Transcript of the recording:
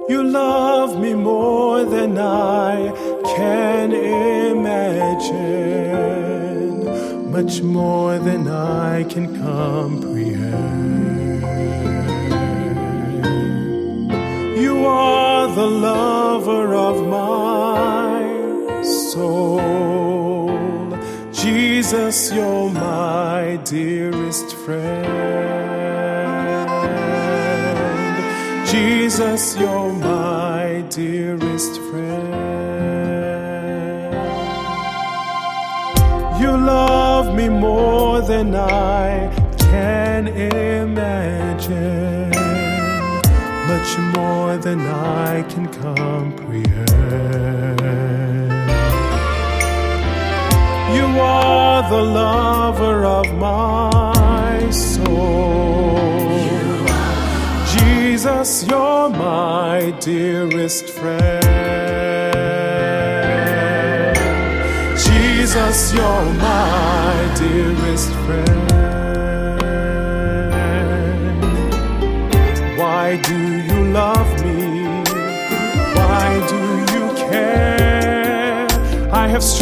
You love me more than I can imagine, much more than I can comprehend. You are the lover of my soul. Jesus, you're my dearest friend. Jesus, you're my dearest friend. You love me more than I can imagine, much more than I can comprehend. You are the lover of my soul. Jesus, you're my dearest friend. Jesus, you're my dearest friend. Why do you love me? Why do you care? I have